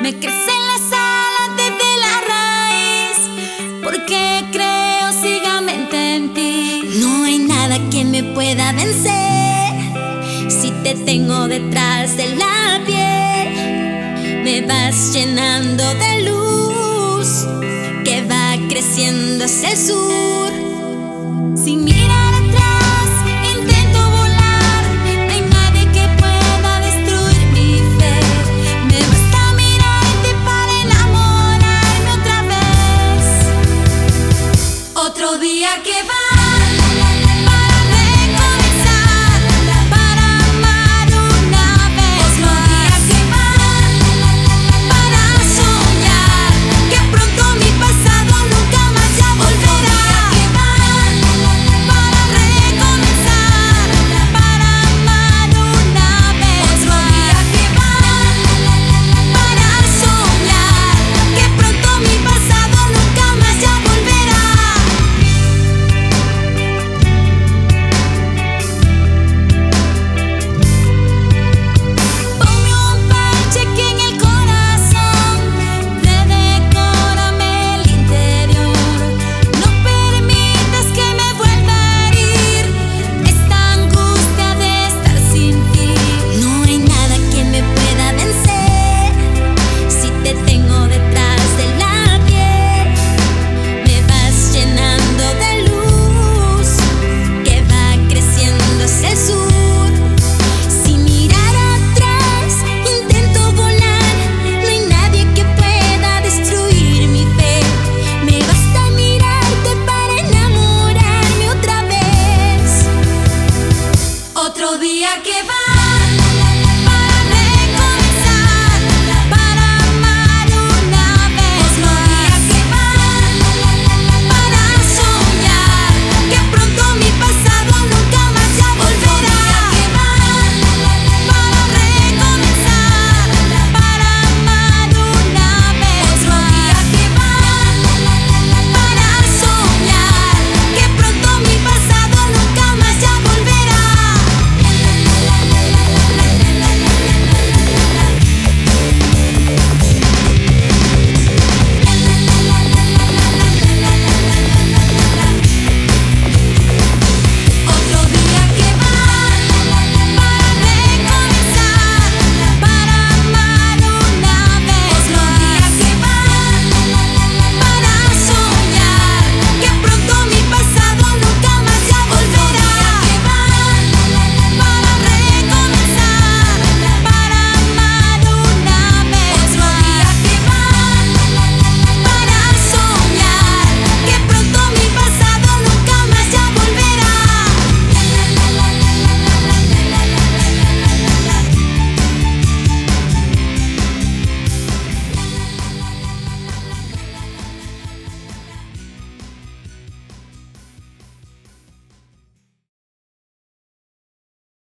me crecen las alas desde la raíz, porque creo ciegamente en ti. No hay nada que me pueda vencer si te tengo detrás de la piel. Me vas llenando de luz que va creciendo hacia el sur.